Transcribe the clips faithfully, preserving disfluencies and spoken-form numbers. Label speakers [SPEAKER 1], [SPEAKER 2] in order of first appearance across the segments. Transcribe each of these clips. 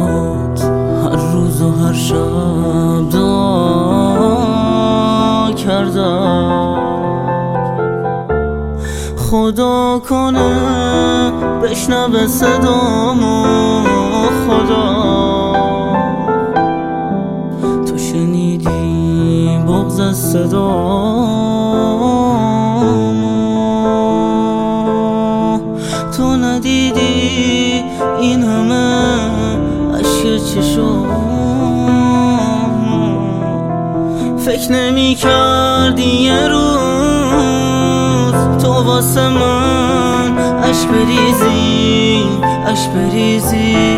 [SPEAKER 1] برات هر روز و هر شب دعا کردم، خدا کنه بشنوه صدامو، خدا تو شنیدی بغض از صدامو، تو ندیدی این همه اشک چشم، فکر نمی کردی یه روز تو واسه من عشق بریزی، عشق بریزی،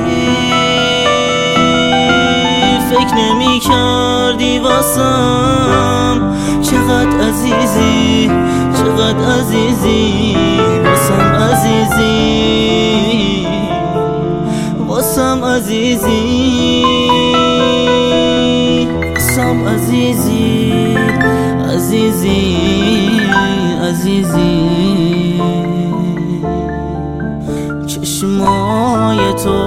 [SPEAKER 1] فکر نمی کردی واسم چقدر عزیزی، چقدر عزیزی، واسم عزیزی، واسم عزیزی، واسم عزیزی، عزیزی، عزیزی. چشمای تو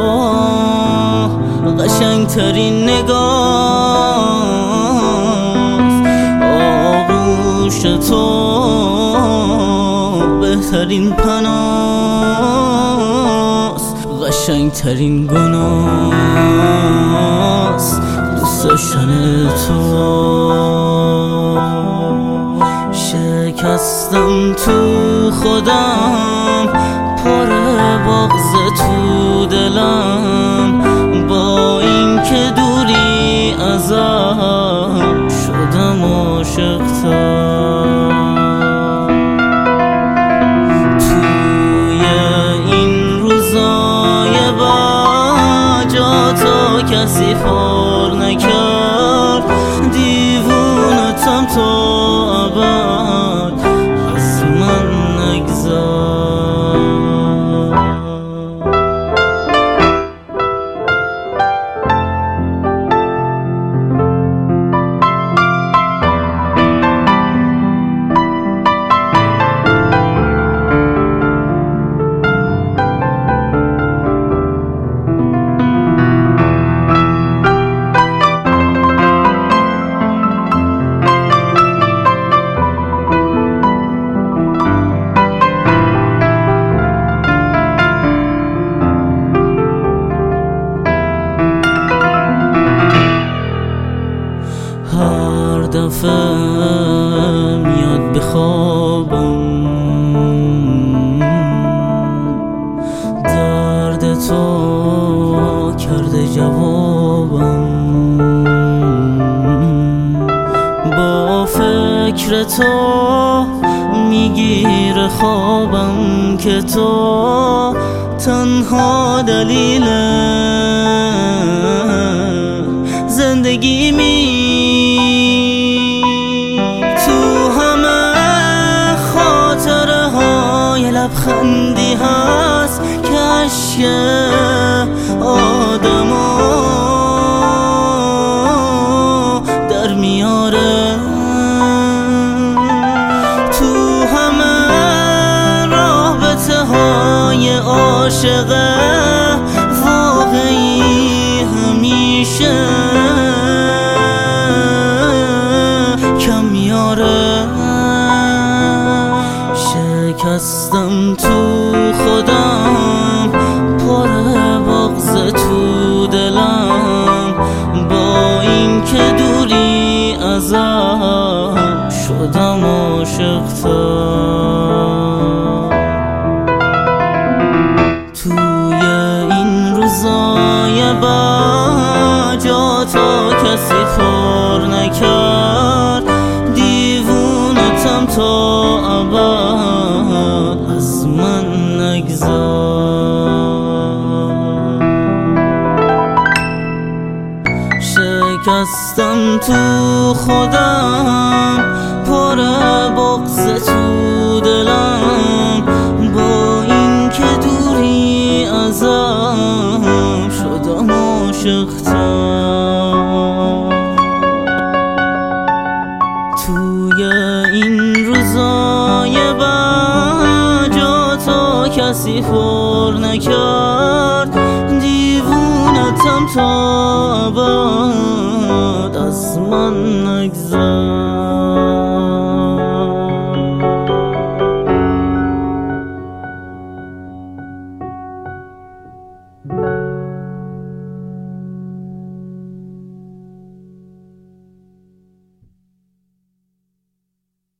[SPEAKER 1] قشنگترین نگاست، آغوش تو بهترین پناست، قشنگترین گناست دوست داشتن تو. شکستم تو خودم، پر بغض تو دلم، با این که دوری ازم شدم عاشق‌تر. توی این روزای بد جا تو کسی پر نکرد، دیوونتم تو ابد از من نگذر. هر دفعه میاد بخوابم، درد تو کرده جوابم، با فکر تو میگیره خوابم که تو تنها دلیل زندگی می. لبخندی هست که عشق آدمو در میاره، تو همه رابطه های عاشقه واقعی همیشه کم میاره. شکستم تو خودم، پر بغض تو دلم، با این که دوری ازم شدم عاشق‌تر. توی این روزای بد جا تا کسی پر نکرد، دیوونتم تا ابد از من نگذر. شکستم تو خودم، پر بغض تو دلم، با این که دوری ازم شدم عاشق‌تر. توی این روزای بد جا تا کسی پر نکرد، دیوونه حیاتم تا ابد از من نگذر.